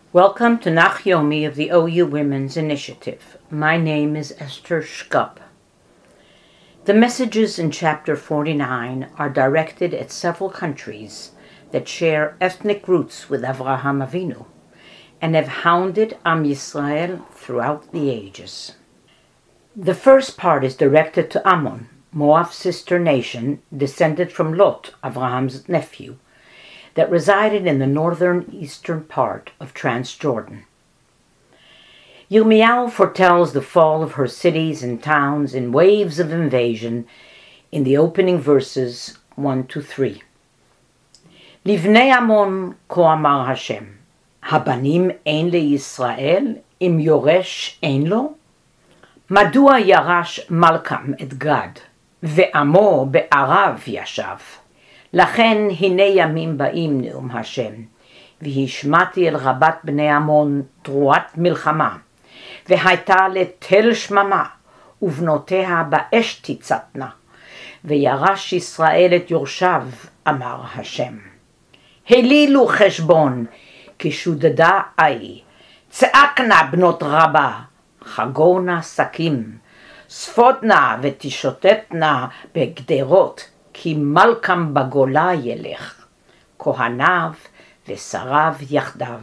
Welcome to Nachyomi of the OU Women's Initiative. My name is Esther Shkup. The messages in chapter 49 are directed at several countries that share ethnic roots with Avraham Avinu and have hounded Am Yisrael throughout the ages. The first part is directed to Ammon, Moab's sister nation, descended from Lot, Avraham's nephew, that resided in the northern eastern part of Transjordan. Yirmiyahu foretells the fall of her cities and towns in waves of invasion in the opening verses 1-3. Livnei Ammon ko amar Hashem, habanim ein leYisrael im yoresh ein lo? Madua yarash Malkam et Gad, ve'amo be'arav yashav. לכן הנה ימים באים נאום השם, והשמעתי אל רבת בני עמון תרועת מלחמה, והייתה לתל שממה, ובנותיה באש תצאתנה, וירש ישראל את יורשיו, אמר השם. הלילו חשבון, כשודדה אי, צעקנה בנות רבה, חגונה שקים, שפוטנה ותשוטטנה בגדרות, כי מלכם בגולה ילך, כהניו ושריו יחדיו.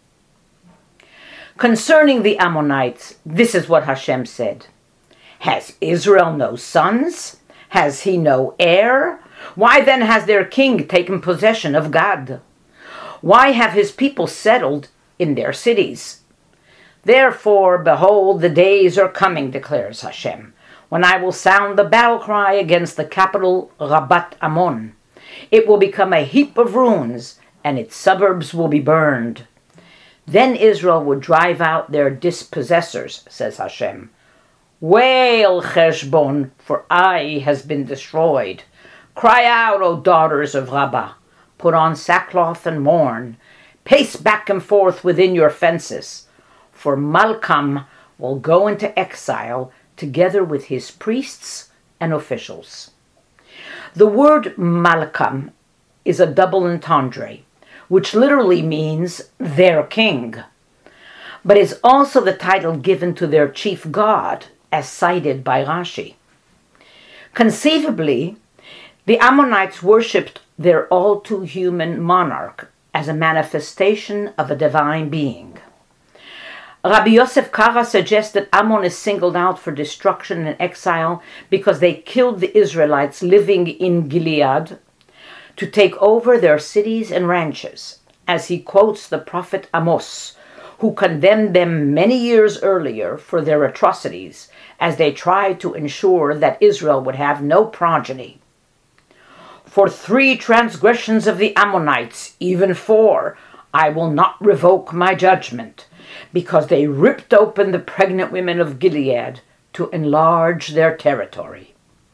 Concerning the Ammonites, this is what Hashem said. Has Israel no sons? Has he no heir? Why then has their king taken possession of Gad? Why have his people settled in their cities? Therefore, behold, the days are coming, declares Hashem, when I will sound the battle cry against the capital Rabat Ammon. It will become a heap of ruins, and its suburbs will be burned. Then Israel will drive out their dispossessors, says Hashem. Wail, Cheshbon, for Ai has been destroyed. Cry out, O daughters of Rabbah. Put on sackcloth and mourn. Pace back and forth within your fences. For Malkam will go into exile together with his priests and officials. The word Malkam is a double entendre, which literally means their king, but is also the title given to their chief god, as cited by Rashi. Conceivably, the Ammonites worshipped their all-too-human monarch as a manifestation of a divine being. Rabbi Yosef Kara suggests that Ammon is singled out for destruction and exile because they killed the Israelites living in Gilead to take over their cities and ranches, as he quotes the prophet Amos, who condemned them many years earlier for their atrocities as they tried to ensure that Israel would have no progeny. For 3 transgressions of the Ammonites, even 4, I will not revoke my judgment, because they ripped open the pregnant women of Gilead to enlarge their territory.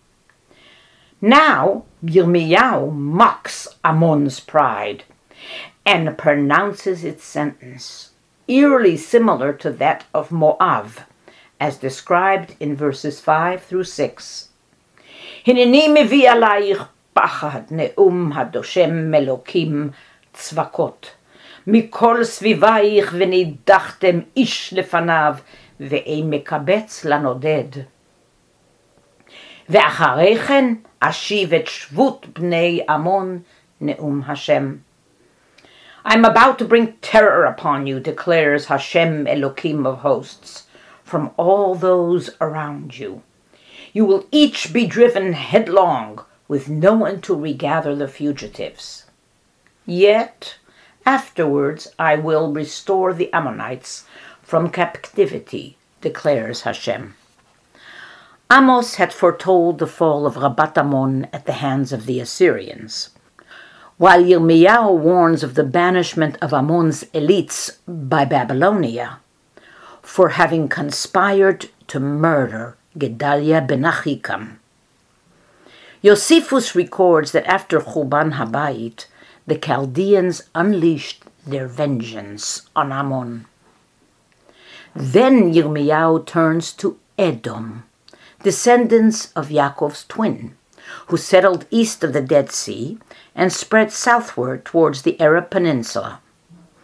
Now, Yirmiyahu mocks Ammon's pride and pronounces its sentence, eerily similar to that of Moab, as described in verses 5-6. Hineni mevi alayich pachad neum hadoshem melokim tzvakot. מכל סביבייך ונידחתם איש לפניו ואין מקבץ לנודד. ואחרי כן אשיב את שבות בני עמון נאום השם. I am about to bring terror upon you, declares Hashem Elokim of hosts, from all those around you. You will each be driven headlong with no one to regather the fugitives. Yet afterwards I will restore the Ammonites from captivity, declares Hashem. Amos had foretold the fall of Rabat Ammon at the hands of the Assyrians, while Yirmiyahu warns of the banishment of Ammon's elites by Babylonia for having conspired to murder Gedaliah ben Achikam. Josephus records that after Chuban Habayit, the Chaldeans unleashed their vengeance on Ammon. Then Yirmiyahu turns to Edom, descendants of Yaakov's twin, who settled east of the Dead Sea and spread southward towards the Arab Peninsula.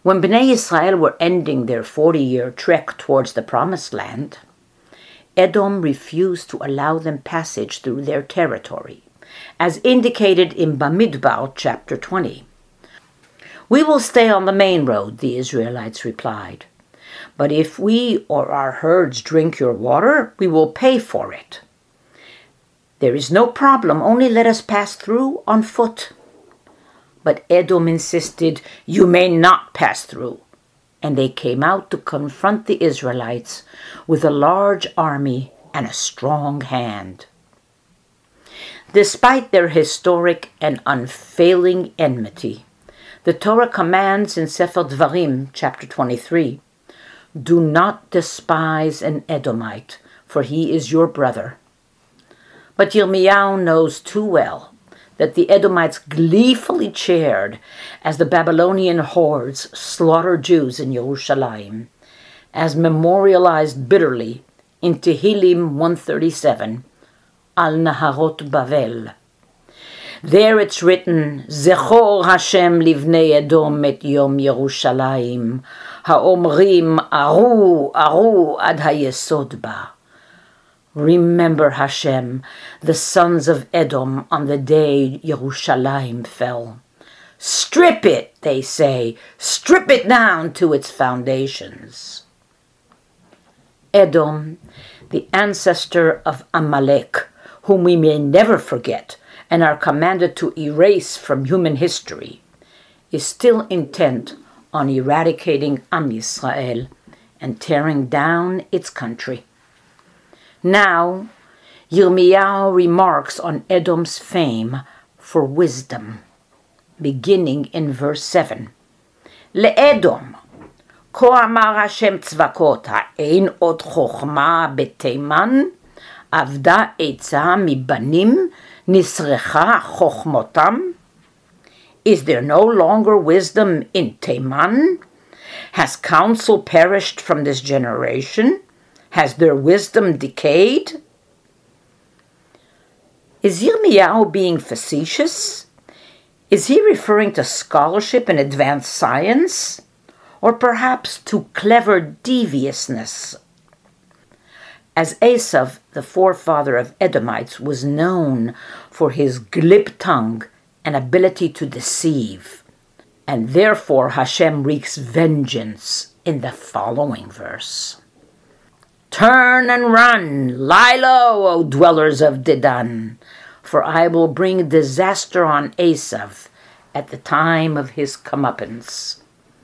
When Bnei Israel were ending their 40-year trek towards the Promised Land, Edom refused to allow them passage through their territory, as indicated in Bamidbar chapter 20. "We will stay on the main road," the Israelites replied. "But if we or our herds drink your water, we will pay for it. There is no problem, only let us pass through on foot." But Edom insisted, "You may not pass through." And they came out to confront the Israelites with a large army and a strong hand. Despite their historic and unfailing enmity, the Torah commands in Sefer Dvarim, chapter 23, "Do not despise an Edomite, for he is your brother." But Yirmiyahu knows too well that the Edomites gleefully cheered as the Babylonian hordes slaughtered Jews in Yerushalayim, as memorialized bitterly in Tehillim 137, Al Naharot Bavel. There it's written, "Zechor Hashem livnei Edom et yom Yerushalayim, haomrim aru aru ad hayesod ba." Remember Hashem, the sons of Edom, on the day Yerushalayim fell. Strip it, they say, strip it down to its foundations. Edom, the ancestor of Amalek, whom we may never forget and are commanded to erase from human history, is still intent on eradicating Am Yisrael and tearing down its country. Now, Yirmiyahu remarks on Edom's fame for wisdom, beginning in verse 7. "Le'edom, כה אמר השם צבקות, האין עוד חוכמה בתימן, עבדה עצה מבנים, נסרחה חוכמותם." Is there no longer wisdom in Teman? Has counsel perished from this generation? Has their wisdom decayed? Is Yirmiyahu being facetious? Is he referring to scholarship and advanced science? Or perhaps to clever deviousness? As Esav, the forefather of Edomites, was known for his glib tongue and ability to deceive, and therefore Hashem wreaks vengeance in the following verse. "Turn and run, lie low, O dwellers of Dedan, for I will bring disaster on Esav at the time of his comeuppance."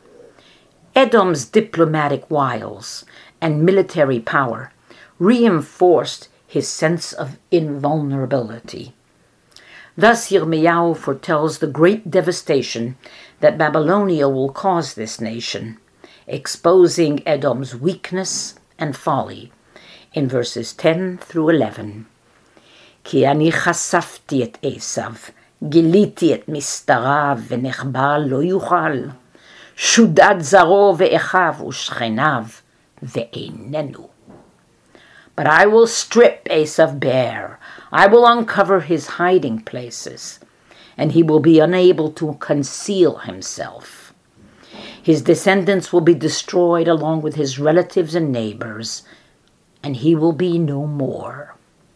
Edom's diplomatic wiles and military power reinforced his sense of invulnerability. Thus Yirmiyahu foretells the great devastation that Babylonia will cause this nation, exposing Edom's weakness and folly in verses 10 through 11. "Ki ani chasafti et Esav, giliti et mistarav v'nechba lo yuchal, shudad zaro ve'echav u'shchenav ve'einenu." But I will strip Esav bare, I will uncover his hiding places, and he will be unable to conceal himself. His descendants will be destroyed along with his relatives and neighbors, and he will be no more.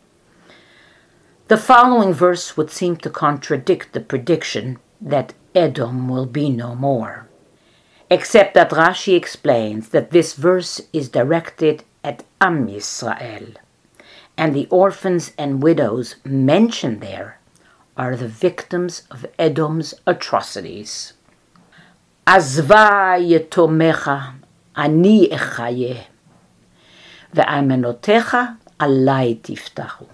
The following verse would seem to contradict the prediction that Edom will be no more, except that Rashi explains that this verse is directed at Am Yisrael, and the orphans and widows mentioned there are the victims of Edom's atrocities. "Azva yetomecha ani echayeh, ve'almenotecha alai tiftachu."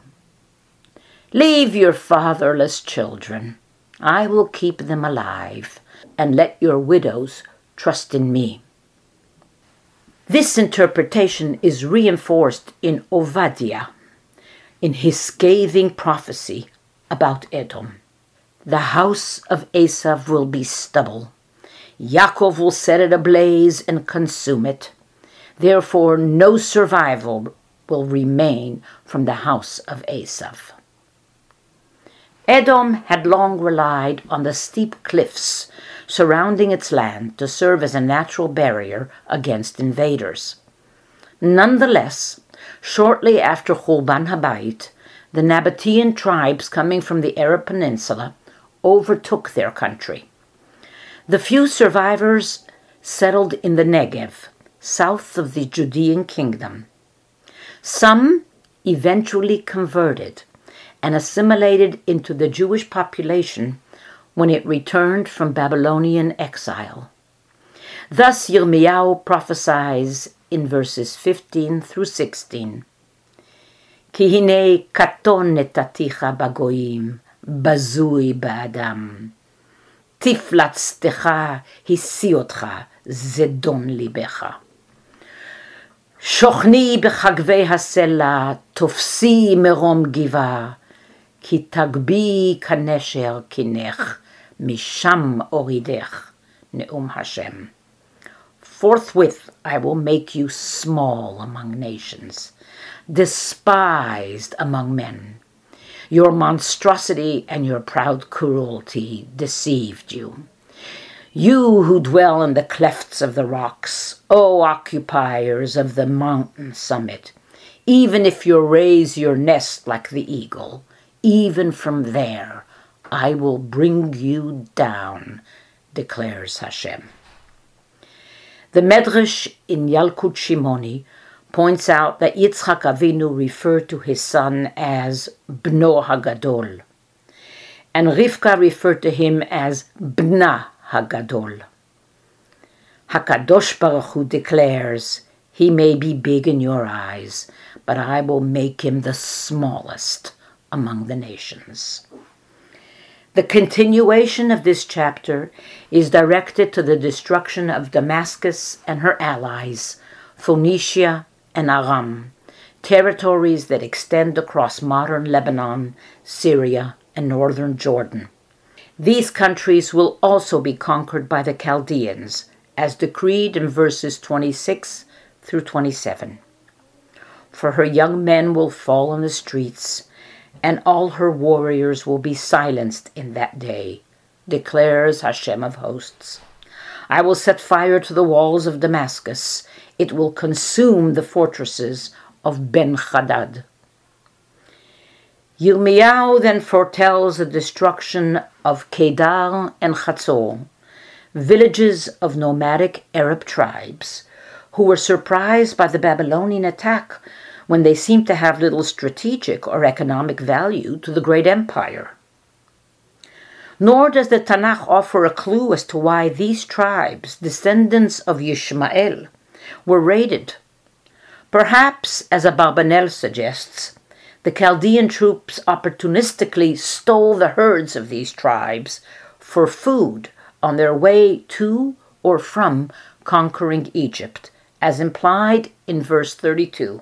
Leave your fatherless children, I will keep them alive, and let your widows trust in me. This interpretation is reinforced in Ovadiah, in his scathing prophecy about Edom. The house of Esav will be stubble. Yaakov will set it ablaze and consume it. Therefore, no survival will remain from the house of Esav. Edom had long relied on the steep cliffs surrounding its land to serve as a natural barrier against invaders. Nonetheless, shortly after Churban Habayit, the Nabatean tribes coming from the Arab Peninsula overtook their country. The few survivors settled in the Negev, south of the Judean kingdom. Some eventually converted and assimilated into the Jewish population when it returned from Babylonian exile. Thus Yirmiyahu prophesies in verses 15 through 16. Ki hine katon netaticha bagoyim, bazui ba'adam. Tiflatztecha hisiotcha zedon libecha. Shochni bechagvei hasela, tofsi merom giva, ki tagbi kanesher kinech, misham oridech, Neum Hashem. Forthwith I will make you small among nations, despised among men. Your monstrosity and your proud cruelty deceived you. You who dwell in the clefts of the rocks, O occupiers of the mountain summit, even if you raise your nest like the eagle, even from there I will bring you down, declares Hashem. The Medrash in Yalkut Shimoni points out that Yitzchak Avinu referred to his son as Bno Hagadol, and Rivka referred to him as Bna Hagadol. HaKadosh Baruch Hu declares, he may be big in your eyes, but I will make him the smallest among the nations. The continuation of this chapter is directed to the destruction of Damascus and her allies, Phoenicia and Aram, territories that extend across modern Lebanon, Syria, and northern Jordan. These countries will also be conquered by the Chaldeans, as decreed in verses 26 through 27. For her young men will fall in the streets, and all her warriors will be silenced in that day, declares Hashem of hosts. I will set fire to the walls of Damascus. It will consume the fortresses of Ben-Hadad. Yirmiyahu then foretells the destruction of Kedar and Chatzor, villages of nomadic Arab tribes, who were surprised by the Babylonian attack when they seemed to have little strategic or economic value to the great empire. Nor does the Tanakh offer a clue as to why these tribes, descendants of Yishmael, were raided. Perhaps, as Abarbanel suggests, the Chaldean troops opportunistically stole the herds of these tribes for food on their way to or from conquering Egypt, as implied in verse 32.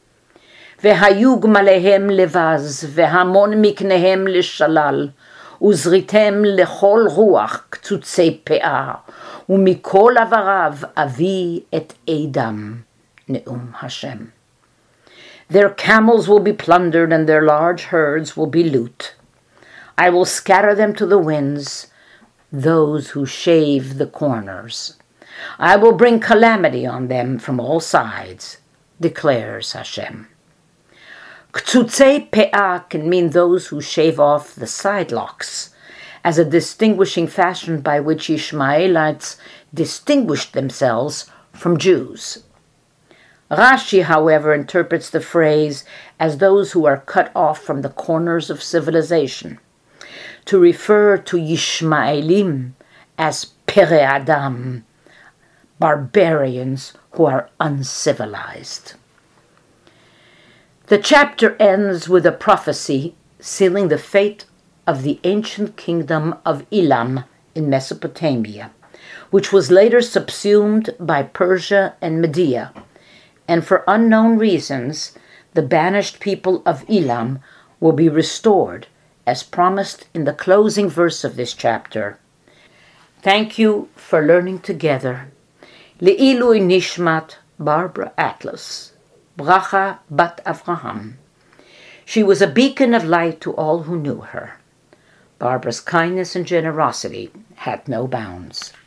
והיו גמליהם לבז, והמון מקניהם לשלל, וזריתם לכל רוח קצוצי פאה, ומכל עבריו אביא את אדם, Neum Hashem. Their camels will be plundered, and their large herds will be loot. I will scatter them to the winds, those who shave the corners. I will bring calamity on them from all sides, declares Hashem. K'tzutzei pe'ah can mean those who shave off the side locks, as a distinguishing fashion by which Ishmaelites distinguished themselves from Jews. Rashi, however, interprets the phrase as those who are cut off from the corners of civilization, to refer to Yishmaelim as Pere Adam, barbarians who are uncivilized. The chapter ends with a prophecy sealing the fate of the ancient kingdom of Elam in Mesopotamia, which was later subsumed by Persia and Media, and for unknown reasons, the banished people of Elam will be restored, as promised in the closing verse of this chapter. Thank you for learning together. Le'ilui Nishmat Barbara Atlas, Bracha Bat Avraham. She was a beacon of light to all who knew her. Barbara's kindness and generosity had no bounds.